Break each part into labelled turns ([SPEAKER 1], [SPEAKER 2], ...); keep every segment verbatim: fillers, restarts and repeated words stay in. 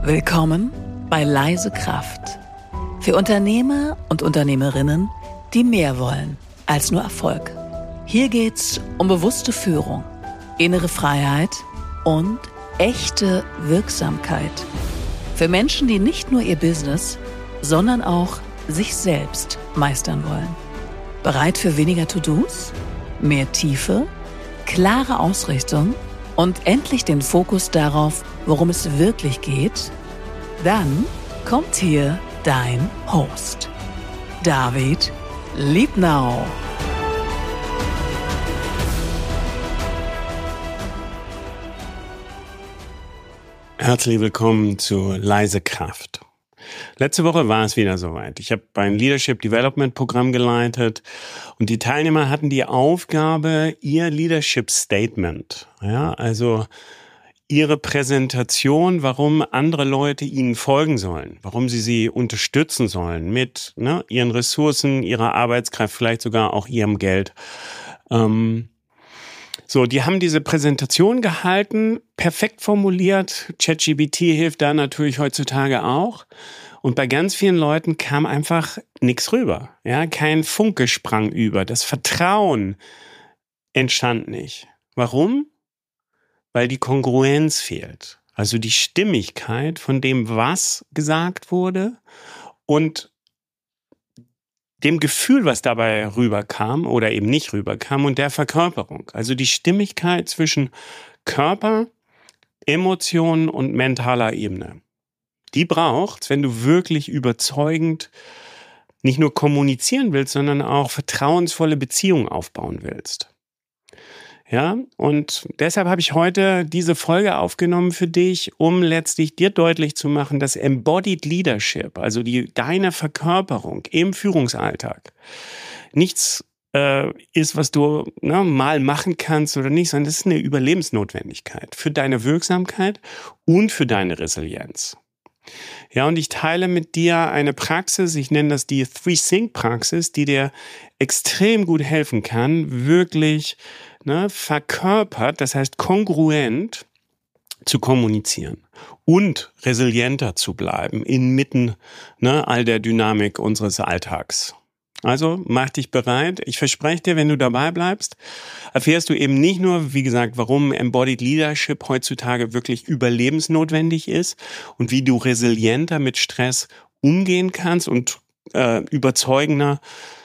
[SPEAKER 1] Willkommen bei Leise Kraft. Für Unternehmer und Unternehmerinnen, die mehr wollen als nur Erfolg. Hier geht's um bewusste Führung, innere Freiheit und echte Wirksamkeit. Für Menschen, die nicht nur ihr Business, sondern auch sich selbst meistern wollen. Bereit für weniger To-Dos, mehr Tiefe, klare Ausrichtung und endlich den Fokus darauf, worum es wirklich geht? Dann kommt hier dein Host, David Liebnau.
[SPEAKER 2] Herzlich willkommen zu Leise Kraft. Letzte Woche war es wieder soweit. Ich habe ein Leadership Development Programm geleitet und die Teilnehmer hatten die Aufgabe, ihr Leadership Statement, ja, also ihre Präsentation, warum andere Leute ihnen folgen sollen, warum sie sie unterstützen sollen mit ne, ihren Ressourcen, ihrer Arbeitskraft, vielleicht sogar auch ihrem Geld. Ähm, So, die haben diese Präsentation gehalten, perfekt formuliert. ChatGPT hilft da natürlich heutzutage auch. Und bei ganz vielen Leuten kam einfach nichts rüber. Ja, kein Funke sprang über. Das Vertrauen entstand nicht. Warum? Weil die Kongruenz fehlt. Also die Stimmigkeit von dem, was gesagt wurde und dem Gefühl, was dabei rüberkam oder eben nicht rüberkam und der Verkörperung. Also die Stimmigkeit zwischen Körper, Emotionen und mentaler Ebene. Die braucht's, wenn du wirklich überzeugend nicht nur kommunizieren willst, sondern auch vertrauensvolle Beziehungen aufbauen willst. Ja, und deshalb habe ich heute diese Folge aufgenommen für dich, um letztlich dir deutlich zu machen, dass Embodied Leadership, also die deine Verkörperung im Führungsalltag, nichts äh, ist, was du ne, mal machen kannst oder nicht, sondern das ist eine Überlebensnotwendigkeit für deine Wirksamkeit und für deine Resilienz. Ja, und ich teile mit dir eine Praxis, ich nenne das die Three Sync Praxis, die dir extrem gut helfen kann, wirklich ne, verkörpert, das heißt kongruent zu kommunizieren und resilienter zu bleiben inmitten ne, all der Dynamik unseres Alltags. Also mach dich bereit. Ich verspreche dir, wenn du dabei bleibst, erfährst du eben nicht nur, wie gesagt, warum Embodied Leadership heutzutage wirklich überlebensnotwendig ist und wie du resilienter mit Stress umgehen kannst und äh, überzeugender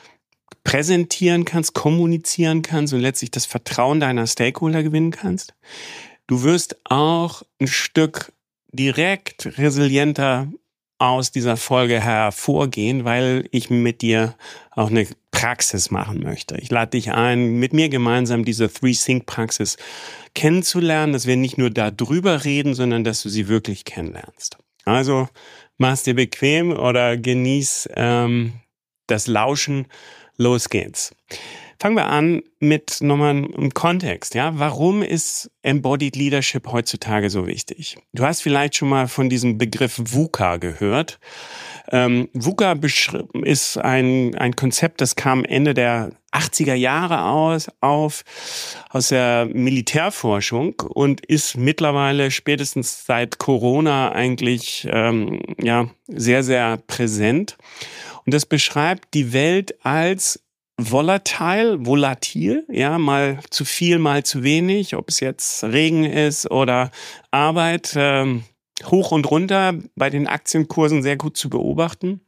[SPEAKER 2] präsentieren kannst, kommunizieren kannst und letztlich das Vertrauen deiner Stakeholder gewinnen kannst. Du wirst auch ein Stück direkt resilienter aus dieser Folge hervorgehen, weil ich mit dir auch eine Praxis machen möchte. Ich lade dich ein, mit mir gemeinsam diese Three Sync Praxis kennenzulernen, dass wir nicht nur da drüber reden, sondern dass du sie wirklich kennenlernst. Also mach's dir bequem oder genieß ähm, das Lauschen. Los geht's. Fangen wir an mit nochmal einem Kontext. Ja, warum ist Embodied Leadership heutzutage so wichtig? Du hast vielleicht schon mal von diesem Begriff VUCA gehört. Ähm, VUCA beschri- ist ein, ein Konzept, das kam Ende der achtziger Jahre aus, auf, aus der Militärforschung und ist mittlerweile spätestens seit Corona eigentlich ähm, ja sehr, sehr präsent. Und das beschreibt die Welt als volatile, volatil, ja, mal zu viel, mal zu wenig, ob es jetzt Regen ist oder Arbeit, ähm, hoch und runter, bei den Aktienkursen sehr gut zu beobachten.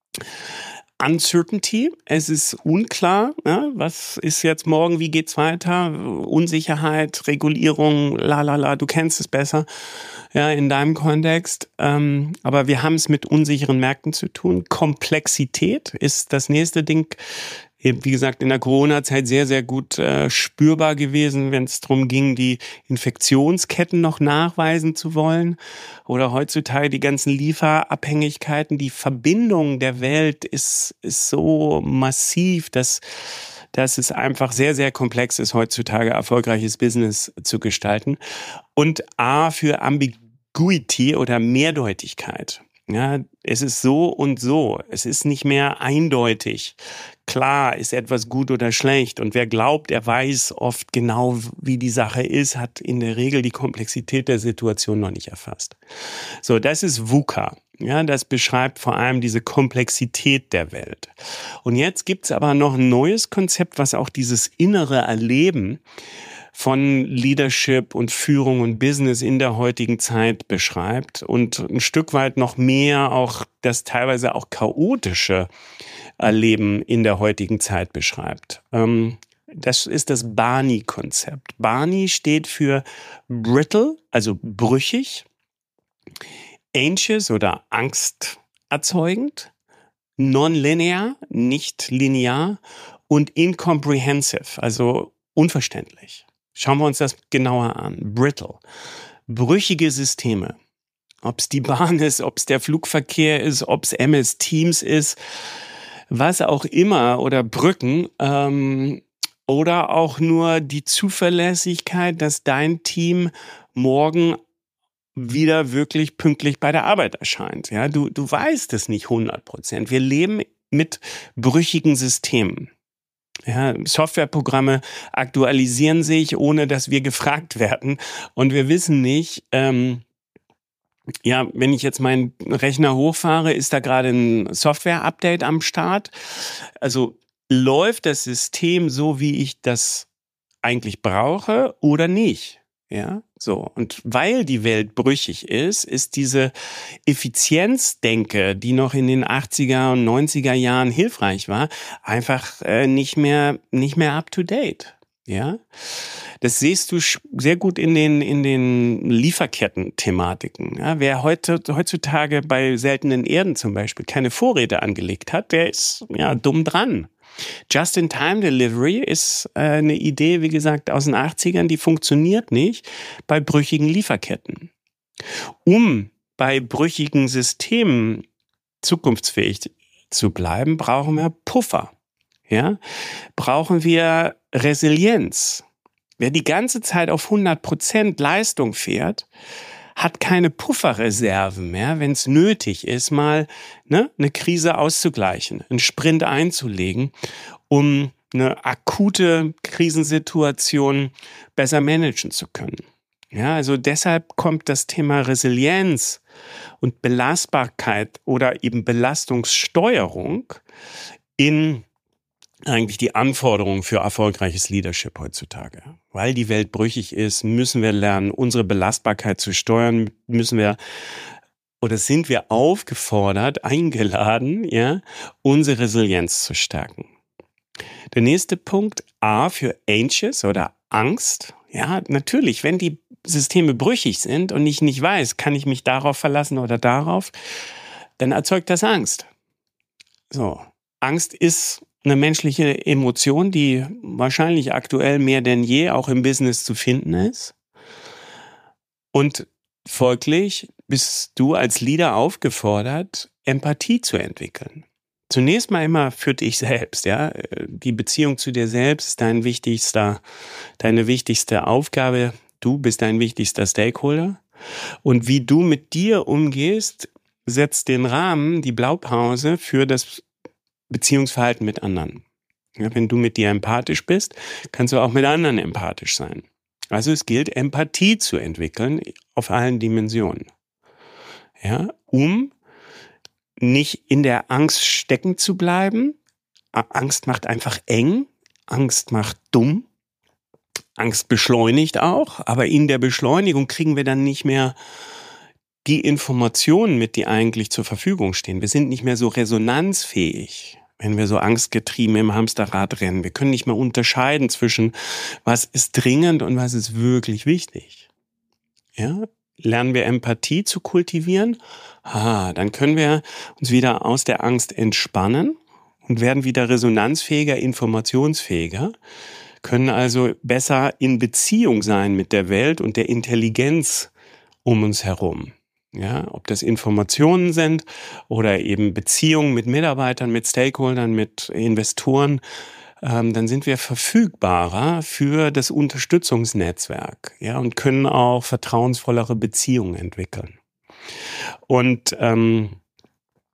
[SPEAKER 2] Uncertainty, es ist unklar, ja, was ist jetzt morgen, wie geht's weiter, Unsicherheit, Regulierung, la la la, du kennst es besser, ja, in deinem Kontext, ähm, aber wir haben es mit unsicheren Märkten zu tun. Komplexität ist das nächste Ding, eben wie gesagt in der Corona-Zeit sehr, sehr gut äh, spürbar gewesen, wenn es darum ging, die Infektionsketten noch nachweisen zu wollen oder heutzutage die ganzen Lieferabhängigkeiten. Die Verbindung der Welt ist, ist so massiv, dass, dass es einfach sehr, sehr komplex ist, heutzutage erfolgreiches Business zu gestalten. Und A für Ambiguity oder Mehrdeutigkeit. Ja, es ist so und so. Es ist nicht mehr eindeutig. Klar, ist etwas gut oder schlecht. Und wer glaubt, er weiß oft genau, wie die Sache ist, hat in der Regel die Komplexität der Situation noch nicht erfasst. So, das ist VUCA. Ja, das beschreibt vor allem diese Komplexität der Welt. Und jetzt gibt's aber noch ein neues Konzept, was auch dieses innere Erleben von Leadership und Führung und Business in der heutigen Zeit beschreibt und ein Stück weit noch mehr auch das teilweise auch chaotische Erleben in der heutigen Zeit beschreibt. Das ist das Barney-Konzept. Barney steht für brittle, also brüchig, anxious oder angsterzeugend, nonlinear, nicht linear und incomprehensive, also unverständlich. Schauen wir uns das genauer an. Brittle. Brüchige Systeme. Ob es die Bahn ist, ob es der Flugverkehr ist, ob es M S Teams ist, was auch immer, oder Brücken, ähm, oder auch nur die Zuverlässigkeit, dass dein Team morgen wieder wirklich pünktlich bei der Arbeit erscheint. Ja, du, du weißt es nicht hundert Prozent. Wir leben mit brüchigen Systemen. Ja, Softwareprogramme aktualisieren sich, ohne dass wir gefragt werden. Und wir wissen nicht, ähm, ja, wenn ich jetzt meinen Rechner hochfahre, ist da gerade ein Software-Update am Start. Also läuft das System so, wie ich das eigentlich brauche oder nicht? Ja, so. Und weil die Welt brüchig ist, ist diese Effizienzdenke, die noch in den achtziger und neunziger Jahren hilfreich war, einfach äh, nicht mehr, nicht mehr up to date. Ja, das siehst du sehr gut in den, in den Lieferketten-Thematiken. Ja, wer heute, heutzutage bei seltenen Erden zum Beispiel keine Vorräte angelegt hat, der ist, ja, dumm dran. Just-in-Time-Delivery ist äh, eine Idee, wie gesagt, aus den achtzigern, die funktioniert nicht bei brüchigen Lieferketten. Um bei brüchigen Systemen zukunftsfähig zu bleiben, brauchen wir Puffer. Ja? Brauchen wir Resilienz. Wer die ganze Zeit auf hundert Prozent Leistung fährt, hat keine Pufferreserven mehr, wenn es nötig ist, mal ne, eine Krise auszugleichen, einen Sprint einzulegen, um eine akute Krisensituation besser managen zu können. Ja, also deshalb kommt das Thema Resilienz und Belastbarkeit oder eben Belastungssteuerung in eigentlich die Anforderungen für erfolgreiches Leadership heutzutage. Weil die Welt brüchig ist, müssen wir lernen, unsere Belastbarkeit zu steuern, müssen wir oder sind wir aufgefordert, eingeladen, ja, unsere Resilienz zu stärken. Der nächste Punkt, A für anxious oder Angst. Ja, natürlich, wenn die Systeme brüchig sind und ich nicht weiß, kann ich mich darauf verlassen oder darauf, dann erzeugt das Angst. So, Angst ist eine menschliche Emotion, die wahrscheinlich aktuell mehr denn je auch im Business zu finden ist. Und folglich bist du als Leader aufgefordert, Empathie zu entwickeln. Zunächst mal immer für dich selbst, ja. Die Beziehung zu dir selbst ist dein wichtigster, deine wichtigste Aufgabe. Du bist dein wichtigster Stakeholder. Und wie du mit dir umgehst, setzt den Rahmen, die Blaupause für das Beziehungsverhalten mit anderen. Ja, wenn du mit dir empathisch bist, kannst du auch mit anderen empathisch sein. Also es gilt, Empathie zu entwickeln auf allen Dimensionen. Ja, um nicht in der Angst stecken zu bleiben. Angst macht einfach eng. Angst macht dumm. Angst beschleunigt auch. Aber in der Beschleunigung kriegen wir dann nicht mehr die Informationen mit, die eigentlich zur Verfügung stehen. Wir sind nicht mehr so resonanzfähig, wenn wir so angstgetrieben im Hamsterrad rennen. Wir können nicht mehr unterscheiden zwischen, was ist dringend und was ist wirklich wichtig. Ja? Lernen wir Empathie zu kultivieren, ah, dann können wir uns wieder aus der Angst entspannen und werden wieder resonanzfähiger, informationsfähiger, können also besser in Beziehung sein mit der Welt und der Intelligenz um uns herum. Ja, ob das Informationen sind oder eben Beziehungen mit Mitarbeitern, mit Stakeholdern, mit Investoren, ähm, dann sind wir verfügbarer für das Unterstützungsnetzwerk, ja, und können auch vertrauensvollere Beziehungen entwickeln. Und ähm,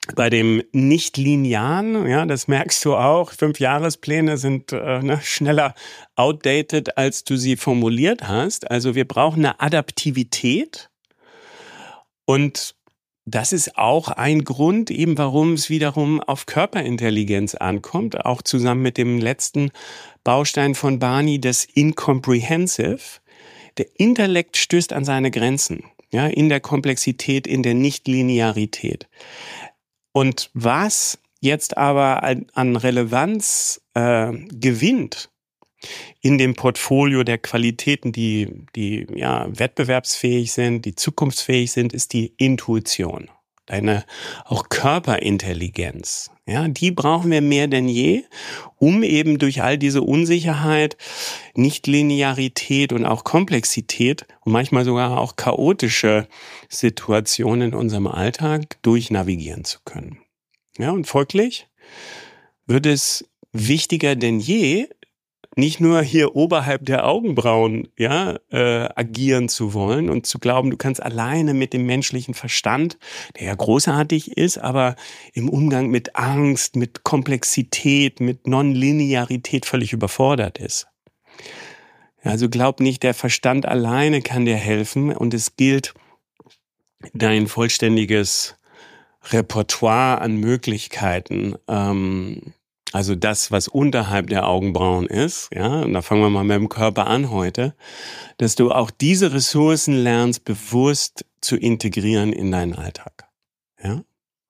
[SPEAKER 2] Bei dem Nicht-Linearen, ja, das merkst du auch, Fünf-Jahrespläne sind äh, ne, schneller outdated, als du sie formuliert hast. Also wir brauchen eine Adaptivität und das ist auch ein Grund, eben warum es wiederum auf Körperintelligenz ankommt, auch zusammen mit dem letzten Baustein von Barney, das Incomprehensive. Der Intellekt stößt an seine Grenzen, ja, in der Komplexität, in der Nichtlinearität. Und was jetzt aber an Relevanz äh, gewinnt in dem Portfolio der Qualitäten, die, die ja, wettbewerbsfähig sind, die zukunftsfähig sind, ist die Intuition. Deine auch Körperintelligenz. Ja, die brauchen wir mehr denn je, um eben durch all diese Unsicherheit, Nichtlinearität und auch Komplexität und manchmal sogar auch chaotische Situationen in unserem Alltag durchnavigieren zu können. Ja, und folglich wird es wichtiger denn je, nicht nur hier oberhalb der Augenbrauen ja, äh, agieren zu wollen und zu glauben, du kannst alleine mit dem menschlichen Verstand, der ja großartig ist, aber im Umgang mit Angst, mit Komplexität, mit Nonlinearität völlig überfordert ist. Also glaub nicht, der Verstand alleine kann dir helfen und es gilt, dein vollständiges Repertoire an Möglichkeiten, ähm, also das, was unterhalb der Augenbrauen ist, ja, und da fangen wir mal mit dem Körper an heute, dass du auch diese Ressourcen lernst, bewusst zu integrieren in deinen Alltag, ja.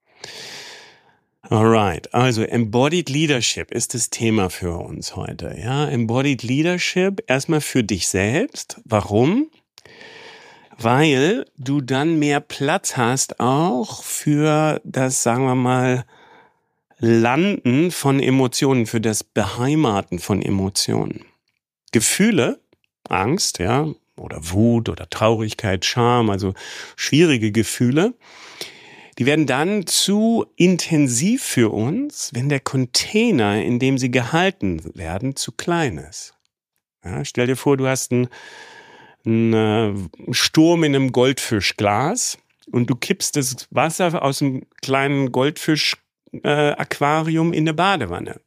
[SPEAKER 2] Alright, also Embodied Leadership ist das Thema für uns heute, ja. Embodied Leadership erstmal für dich selbst. Warum? Weil du dann mehr Platz hast auch für das, sagen wir mal, Landen von Emotionen, für das Beheimaten von Emotionen. Gefühle, Angst, ja, oder Wut oder Traurigkeit, Scham, also schwierige Gefühle, die werden dann zu intensiv für uns, wenn der Container, in dem sie gehalten werden, zu klein ist. Ja, stell dir vor, du hast einen, einen Sturm in einem Goldfischglas und du kippst das Wasser aus dem kleinen Goldfisch-Aquarium in eine Badewanne.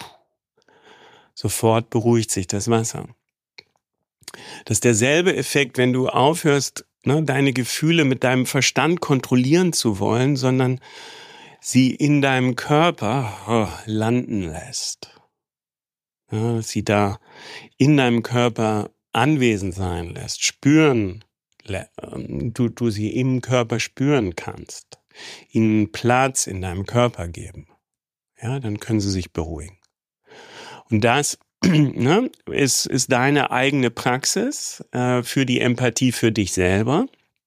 [SPEAKER 2] Sofort beruhigt sich das Wasser. Das ist derselbe Effekt, wenn du aufhörst, ne, deine Gefühle mit deinem Verstand kontrollieren zu wollen, sondern sie in deinem Körper oh, landen lässt. Ja, sie da in deinem Körper anwesend sein lässt, spüren, du, du sie im Körper spüren kannst, ihnen Platz in deinem Körper geben. Ja, dann können sie sich beruhigen. Und das ne, ist, ist deine eigene Praxis äh, für die Empathie für dich selber.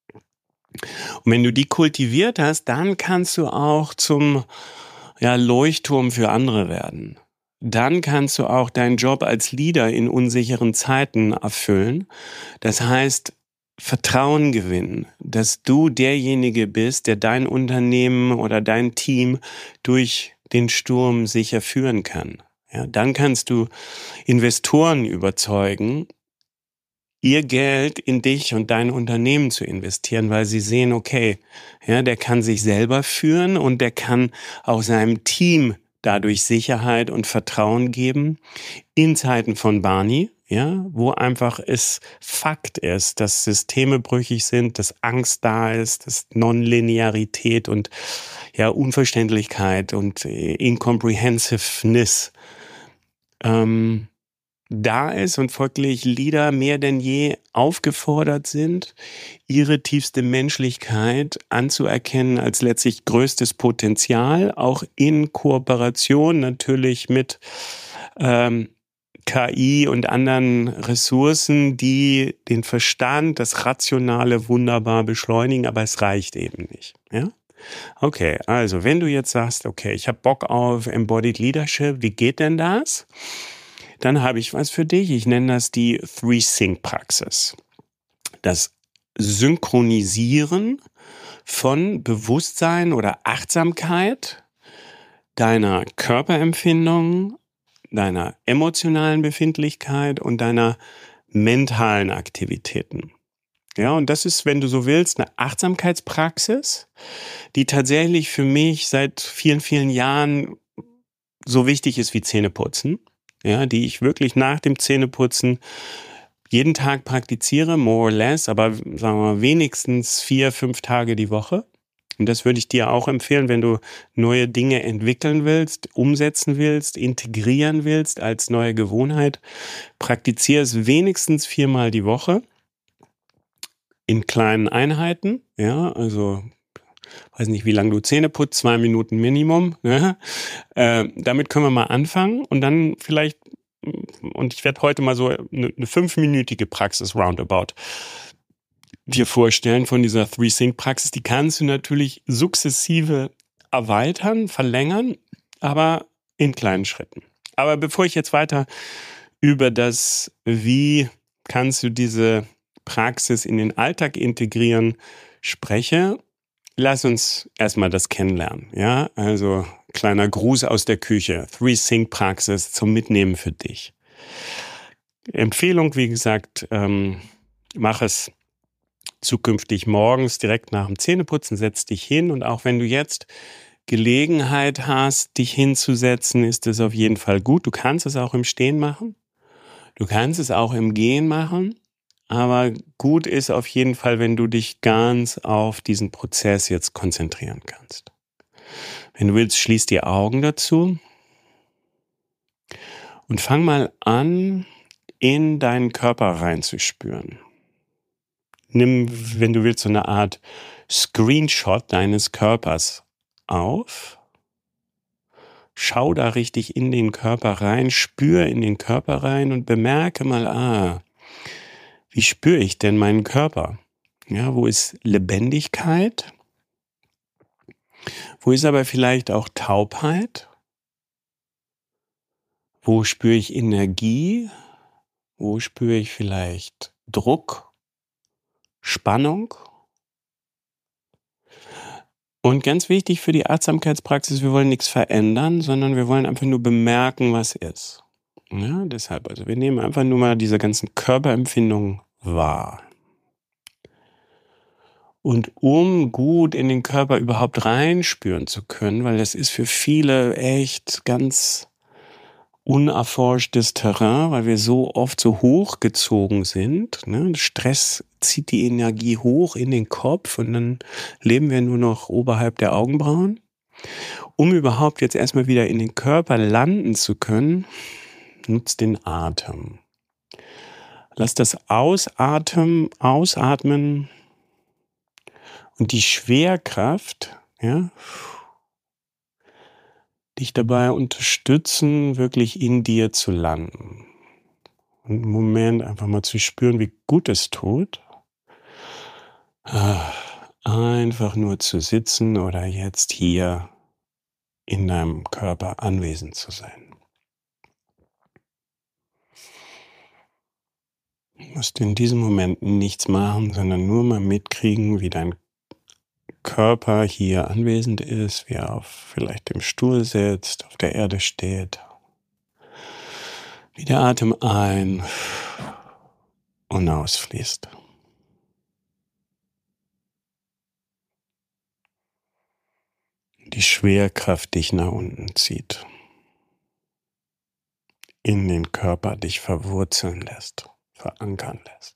[SPEAKER 2] Und wenn du die kultiviert hast, dann kannst du auch zum ja, Leuchtturm für andere werden. Dann kannst du auch deinen Job als Leader in unsicheren Zeiten erfüllen. Das heißt, Vertrauen gewinnen, dass du derjenige bist, der dein Unternehmen oder dein Team durch den Sturm sicher führen kann. Ja, dann kannst du Investoren überzeugen, ihr Geld in dich und dein Unternehmen zu investieren, weil sie sehen, okay, ja, der kann sich selber führen und der kann auch seinem Team dadurch Sicherheit und Vertrauen geben in Zeiten von Barney, ja, wo einfach es Fakt ist, dass Systeme brüchig sind, dass Angst da ist, dass Nonlinearität und ja Unverständlichkeit und Incomprehensiveness ähm, da ist und folglich Leader mehr denn je aufgefordert sind, ihre tiefste Menschlichkeit anzuerkennen als letztlich größtes Potenzial, auch in Kooperation natürlich mit ähm, K I und anderen Ressourcen, die den Verstand, das Rationale wunderbar beschleunigen, aber es reicht eben nicht. Ja? Okay, also wenn du jetzt sagst, okay, ich habe Bock auf Embodied Leadership, wie geht denn das? Dann habe ich was für dich. Ich nenne das die Three-Sync-Praxis. Das Synchronisieren von Bewusstsein oder Achtsamkeit, deiner Körperempfindung, deiner emotionalen Befindlichkeit und deiner mentalen Aktivitäten. Ja, und das ist, wenn du so willst, eine Achtsamkeitspraxis, die tatsächlich für mich seit vielen, vielen Jahren so wichtig ist wie Zähneputzen. Ja, die ich wirklich nach dem Zähneputzen jeden Tag praktiziere, more or less, aber sagen wir mal wenigstens vier, fünf Tage die Woche. Und das würde ich dir auch empfehlen, wenn du neue Dinge entwickeln willst, umsetzen willst, integrieren willst als neue Gewohnheit. Praktiziere es wenigstens viermal die Woche in kleinen Einheiten. Ja, also weiß nicht, wie lange du Zähne putzt, zwei Minuten Minimum. Ne? Äh, damit können wir mal anfangen und dann vielleicht, und ich werde heute mal so eine, eine fünfminütige Praxis roundabout dir vorstellen von dieser Three-Sync-Praxis. Die kannst du natürlich sukzessive erweitern, verlängern, aber in kleinen Schritten. Aber bevor ich jetzt weiter über das, wie kannst du diese Praxis in den Alltag integrieren, spreche, lass uns erstmal das kennenlernen. Ja, also kleiner Gruß aus der Küche. Three-Sync-Praxis zum Mitnehmen für dich. Empfehlung, wie gesagt, ähm, mach es zukünftig morgens direkt nach dem Zähneputzen, setz dich hin und auch wenn du jetzt Gelegenheit hast, dich hinzusetzen, ist es auf jeden Fall gut. Du kannst es auch im Stehen machen. Du kannst es auch im Gehen machen. Aber gut ist auf jeden Fall, wenn du dich ganz auf diesen Prozess jetzt konzentrieren kannst. Wenn du willst, schließ die Augen dazu und fang mal an, in deinen Körper reinzuspüren. Nimm, wenn du willst, so eine Art Screenshot deines Körpers auf. Schau da richtig in den Körper rein, spür in den Körper rein und bemerke mal, ah, wie spüre ich denn meinen Körper? Ja, wo ist Lebendigkeit? Wo ist aber vielleicht auch Taubheit? Wo spüre ich Energie? Wo spüre ich vielleicht Druck? Spannung? Und ganz wichtig für die Achtsamkeitspraxis, wir wollen nichts verändern, sondern wir wollen einfach nur bemerken, was ist. Ja, deshalb, also wir nehmen einfach nur mal diese ganzen Körperempfindungen wahr. Und um gut in den Körper überhaupt reinspüren zu können, weil das ist für viele echt ganz unerforschtes Terrain, weil wir so oft so hochgezogen sind. Ne? Stress zieht die Energie hoch in den Kopf und dann leben wir nur noch oberhalb der Augenbrauen. Um überhaupt jetzt erstmal wieder in den Körper landen zu können, nutzt den Atem. Lass das Ausatmen, ausatmen und die Schwerkraft, ja, dich dabei unterstützen, wirklich in dir zu landen. Und im Moment einfach mal zu spüren, wie gut es tut. Einfach nur zu sitzen oder jetzt hier in deinem Körper anwesend zu sein. Du musst in diesem Moment nichts machen, sondern nur mal mitkriegen, wie dein Körper hier anwesend ist, wie er auf vielleicht im Stuhl sitzt, auf der Erde steht. Wie der Atem ein- und ausfließt. Die Schwerkraft dich nach unten zieht. In den Körper dich verwurzeln lässt, verankern lässt.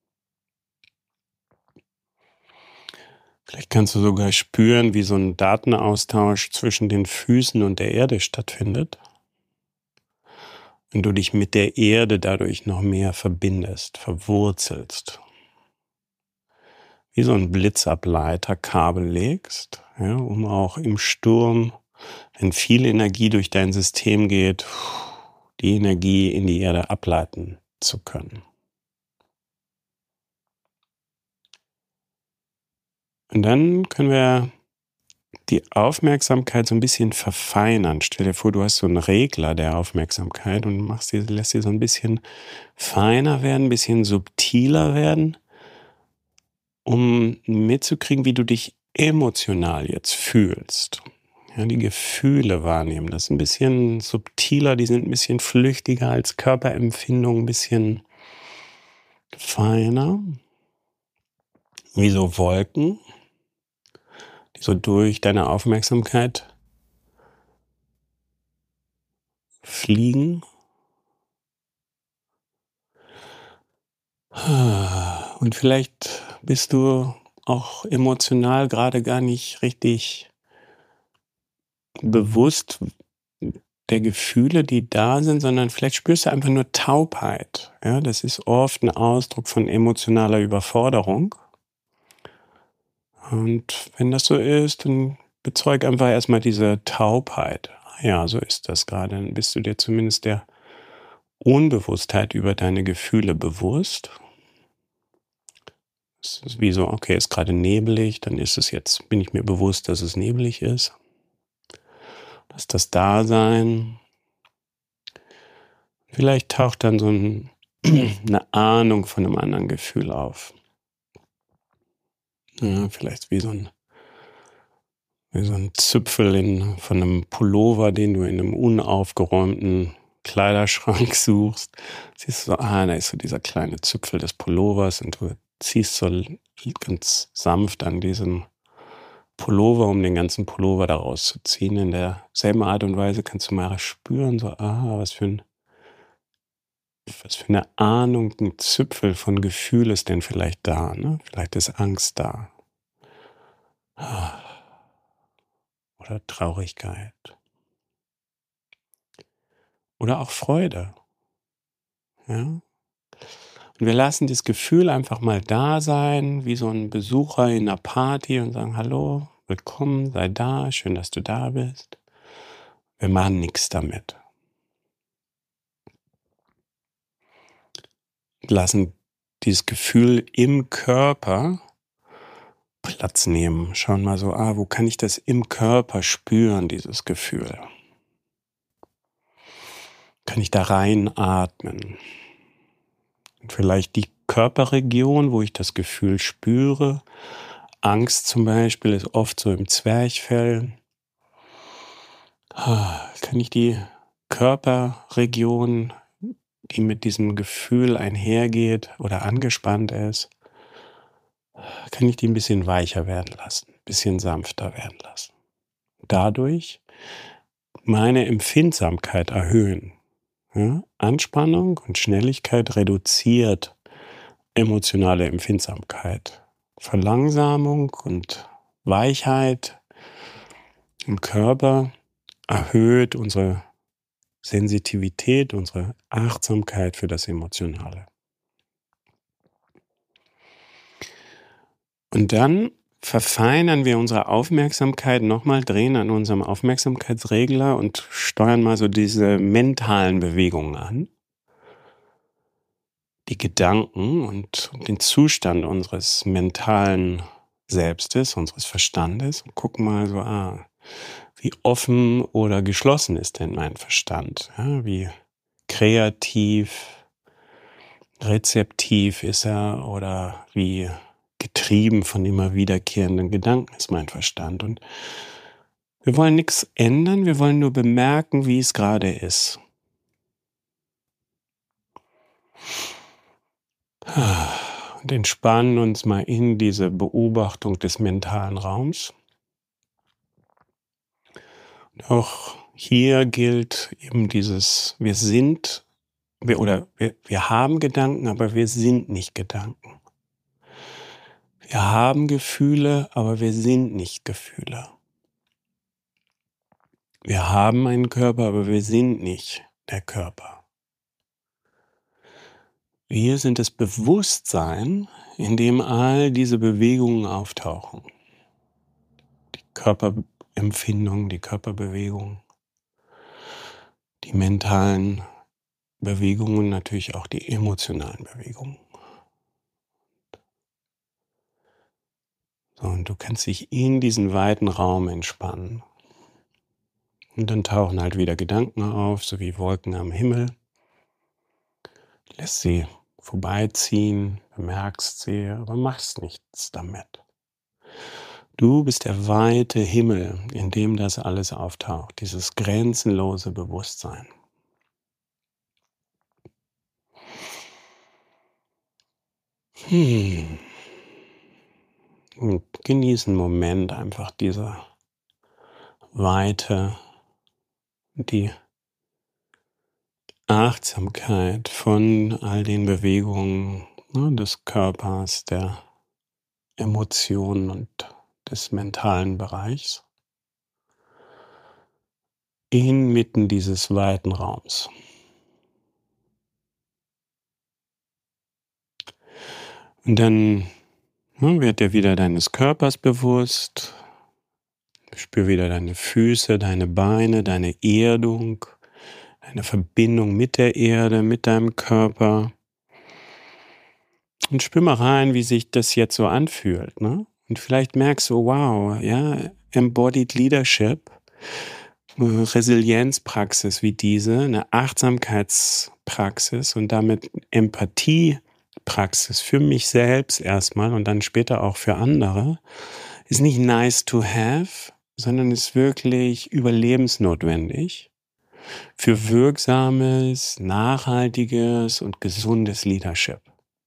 [SPEAKER 2] Vielleicht kannst du sogar spüren, wie so ein Datenaustausch zwischen den Füßen und der Erde stattfindet. Und du dich mit der Erde dadurch noch mehr verbindest, verwurzelst. Wie so ein Blitzableiter Kabel legst, ja, um auch im Sturm, wenn viel Energie durch dein System geht, die Energie in die Erde ableiten zu können. Und dann können wir die Aufmerksamkeit so ein bisschen verfeinern. Stell dir vor, du hast so einen Regler der Aufmerksamkeit und machst die, lässt sie so ein bisschen feiner werden, ein bisschen subtiler werden, um mitzukriegen, wie du dich emotional jetzt fühlst. Ja, die Gefühle wahrnehmen. Das ist ein bisschen subtiler, die sind ein bisschen flüchtiger als Körperempfindung, ein bisschen feiner. wie so Wolken, die so durch deine Aufmerksamkeit fliegen. Und vielleicht bist du auch emotional gerade gar nicht richtig bewusst der Gefühle, die da sind, sondern vielleicht spürst du einfach nur Taubheit. Ja, das ist oft ein Ausdruck von emotionaler Überforderung. Und wenn das so ist, dann bezeug einfach erstmal diese Taubheit. Ah ja, so ist das gerade. Dann bist du dir zumindest der Unbewusstheit über deine Gefühle bewusst. Es ist wie so, okay, ist gerade nebelig, dann ist es jetzt, bin ich mir bewusst, dass es neblig ist. Dass das Dasein. Vielleicht taucht dann so ein, eine Ahnung von einem anderen Gefühl auf. Ja, vielleicht wie so ein, wie so ein Zipfel in, von einem Pullover, den du in einem unaufgeräumten Kleiderschrank suchst. Siehst du so, ah, da ist so dieser kleine Zipfel des Pullovers und du ziehst so ganz sanft an diesem Pullover, um den ganzen Pullover daraus zu ziehen. In derselben Art und Weise kannst du mal spüren, so, ah, was für ein Was für eine Ahnung, ein Zipfel von Gefühl ist denn vielleicht da, ne? Vielleicht ist Angst da. Oder Traurigkeit. Oder auch Freude. Ja? Und wir lassen das Gefühl einfach mal da sein, wie so ein Besucher in einer Party und sagen, hallo, willkommen, sei da, schön, dass du da bist. Wir machen nichts damit. Wir lassen dieses Gefühl im Körper Platz nehmen. Schauen mal so, ah, wo kann ich das im Körper spüren, dieses Gefühl? Kann ich da reinatmen? Und vielleicht die Körperregion, wo ich das Gefühl spüre. Angst zum Beispiel ist oft so im Zwerchfell. Kann ich die Körperregion, die mit diesem Gefühl einhergeht oder angespannt ist, kann ich die ein bisschen weicher werden lassen, ein bisschen sanfter werden lassen. Dadurch meine Empfindsamkeit erhöhen. Ja? Anspannung und Schnelligkeit reduziert emotionale Empfindsamkeit. Verlangsamung und Weichheit im Körper erhöht unsere Sensitivität, unsere Achtsamkeit für das Emotionale. Und dann verfeinern wir unsere Aufmerksamkeit nochmal, drehen an unserem Aufmerksamkeitsregler und steuern mal so diese mentalen Bewegungen an. Die Gedanken und den Zustand unseres mentalen Selbstes, unseres Verstandes. Und gucken mal so, ah, wie offen oder geschlossen ist denn mein Verstand? Ja, wie kreativ, rezeptiv ist er oder wie getrieben von immer wiederkehrenden Gedanken ist mein Verstand. Und wir wollen nichts ändern, wir wollen nur bemerken, wie es gerade ist. Und entspannen uns mal in diese Beobachtung des mentalen Raums. Und auch hier gilt eben dieses, wir sind, wir, oder wir, wir haben Gedanken, aber wir sind nicht Gedanken. Wir haben Gefühle, aber wir sind nicht Gefühle. Wir haben einen Körper, aber wir sind nicht der Körper. Wir sind das Bewusstsein, in dem all diese Bewegungen auftauchen. Die Körperempfindung, die Körperbewegung, die mentalen Bewegungen, natürlich auch die emotionalen Bewegungen. So, und du kannst dich in diesen weiten Raum entspannen. Und dann tauchen halt wieder Gedanken auf, so wie Wolken am Himmel. Lässt sie vorbeiziehen, bemerkst sie, aber machst nichts damit. Du bist der weite Himmel, in dem das alles auftaucht, dieses grenzenlose Bewusstsein. Hm. Und genieß einen Moment einfach diese Weite, die Achtsamkeit von all den Bewegungen, ne, des Körpers, der Emotionen und des mentalen Bereichs inmitten dieses weiten Raums. Und dann ne, wird dir wieder deines Körpers bewusst. Spür wieder deine Füße, deine Beine, deine Erdung, deine Verbindung mit der Erde, mit deinem Körper. Und spür mal rein, wie sich das jetzt so anfühlt, ne? Und vielleicht merkst du, wow, ja, Embodied Leadership, Resilienzpraxis wie diese, eine Achtsamkeitspraxis und damit Empathiepraxis für mich selbst erstmal und dann später auch für andere, ist nicht nice to have, sondern ist wirklich überlebensnotwendig für wirksames, nachhaltiges und gesundes Leadership.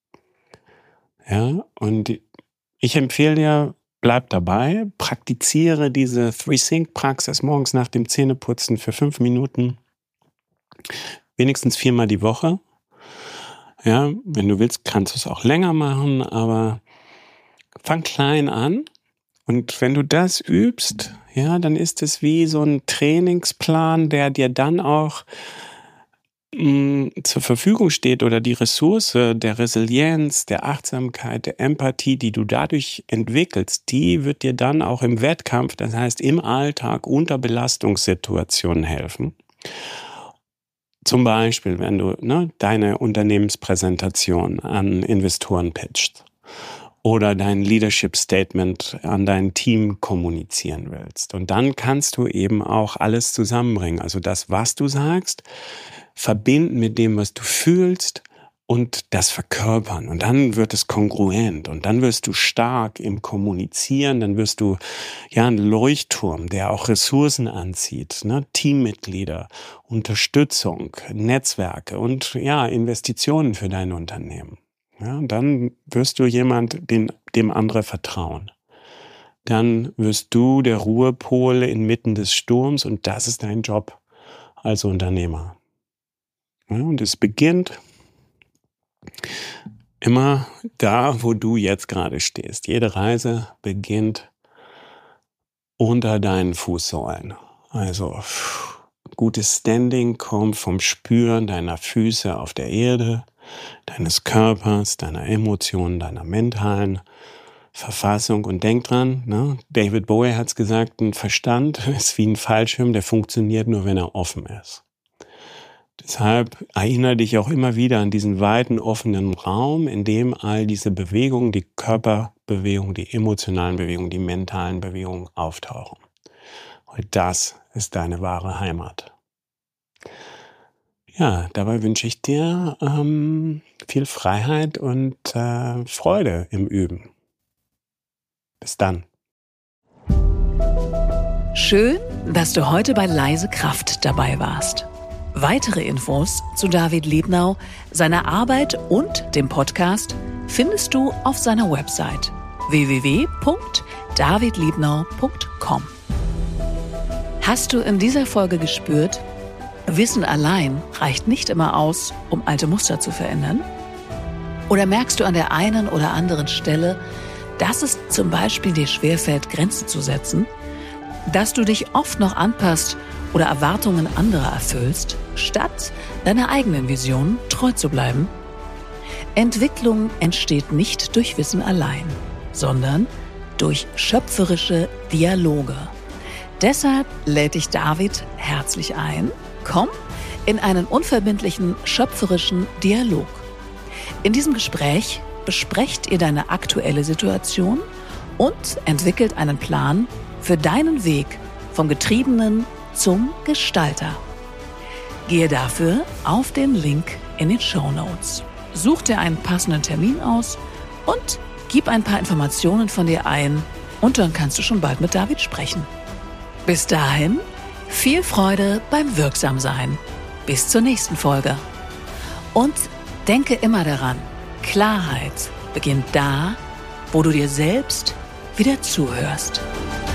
[SPEAKER 2] Ja, und ich empfehle dir, bleib dabei, praktiziere diese Three-Sync-Praxis morgens nach dem Zähneputzen für fünf Minuten, wenigstens viermal die Woche. Ja, wenn du willst, kannst du es auch länger machen, aber fang klein an. Und wenn du das übst, ja, dann ist es wie so ein Trainingsplan, der dir dann auch mh, zur Verfügung steht oder die Ressource der Resilienz, der Achtsamkeit, der Empathie, die du dadurch entwickelst, die wird dir dann auch im Wettkampf, das heißt im Alltag unter Belastungssituationen helfen. Zum Beispiel, wenn du ne, deine Unternehmenspräsentation an Investoren pitchst. Oder dein Leadership Statement an dein Team kommunizieren willst. Und dann kannst du eben auch alles zusammenbringen. Also das, was du sagst, verbinden mit dem, was du fühlst und das verkörpern. Und dann wird es kongruent und dann wirst du stark im Kommunizieren, dann wirst du ja ein Leuchtturm, der auch Ressourcen anzieht, ne? Teammitglieder, Unterstützung, Netzwerke und ja, Investitionen für dein Unternehmen. Ja, dann wirst du jemand, den, dem andere vertrauen. Dann wirst du der Ruhepol inmitten des Sturms und das ist dein Job als Unternehmer. Ja, und es beginnt immer da, wo du jetzt gerade stehst. Jede Reise beginnt unter deinen Fußsäulen. Also gutes Standing kommt vom Spüren deiner Füße auf der Erde, deines Körpers, deiner Emotionen, deiner mentalen Verfassung. Und denk dran, ne? David Bowie hat es gesagt, ein Verstand ist wie ein Fallschirm, der funktioniert nur, wenn er offen ist. Deshalb erinnere dich auch immer wieder an diesen weiten, offenen Raum, in dem all diese Bewegungen, die Körperbewegungen, die emotionalen Bewegungen, die mentalen Bewegungen auftauchen. Und das ist deine wahre Heimat. Ja, dabei wünsche ich dir ähm, viel Freiheit und äh, Freude im Üben. Bis dann.
[SPEAKER 1] Schön, dass du heute bei Leise Kraft dabei warst. Weitere Infos zu David Liebnau, seiner Arbeit und dem Podcast findest du auf seiner Website w w w punkt david liebnau punkt com. Hast du in dieser Folge gespürt, Wissen allein reicht nicht immer aus, um alte Muster zu verändern? Oder merkst du an der einen oder anderen Stelle, dass es zum Beispiel dir schwerfällt, Grenzen zu setzen? Dass du dich oft noch anpasst oder Erwartungen anderer erfüllst, statt deiner eigenen Vision treu zu bleiben? Entwicklung entsteht nicht durch Wissen allein, sondern durch schöpferische Dialoge. Deshalb lädt dich David herzlich ein, komm in einen unverbindlichen, schöpferischen Dialog. In diesem Gespräch besprecht ihr deine aktuelle Situation und entwickelt einen Plan für deinen Weg vom Getriebenen zum Gestalter. Gehe dafür auf den Link in den Shownotes. Such dir einen passenden Termin aus und gib ein paar Informationen von dir ein und dann kannst du schon bald mit David sprechen. Bis dahin, viel Freude beim Wirksamsein. Bis zur nächsten Folge. Und denke immer daran, Klarheit beginnt da, wo du dir selbst wieder zuhörst.